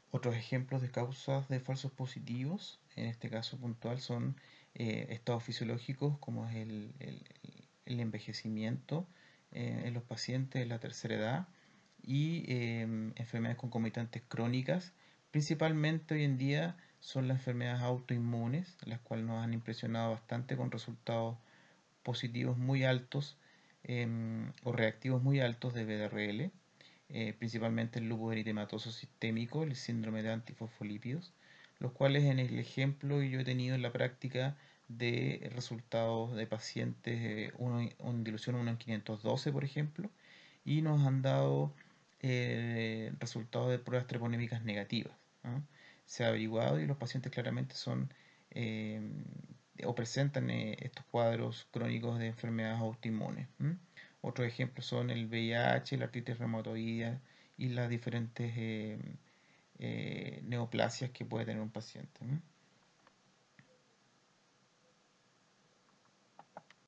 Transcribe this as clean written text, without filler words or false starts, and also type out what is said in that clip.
Otros ejemplos de causas de falsos positivos, en este caso puntual, son estados fisiológicos como es el envejecimiento en los pacientes de la tercera edad y enfermedades concomitantes crónicas. Principalmente hoy en día son las enfermedades autoinmunes, las cuales nos han impresionado bastante con resultados positivos muy altos o reactivos muy altos de BDRL, principalmente el lupus eritematoso sistémico, el síndrome de antifosfolípidos, los cuales en el ejemplo yo he tenido en la práctica de resultados de pacientes en dilución 1 en 512, por ejemplo, y nos han dado resultados de pruebas treponémicas negativas, ¿no? Se ha averiguado y los pacientes claramente son eh, o presentan estos cuadros crónicos de enfermedades autoinmunes. Otros ejemplos son el VIH, la artritis reumatoidea y las diferentes neoplasias que puede tener un paciente.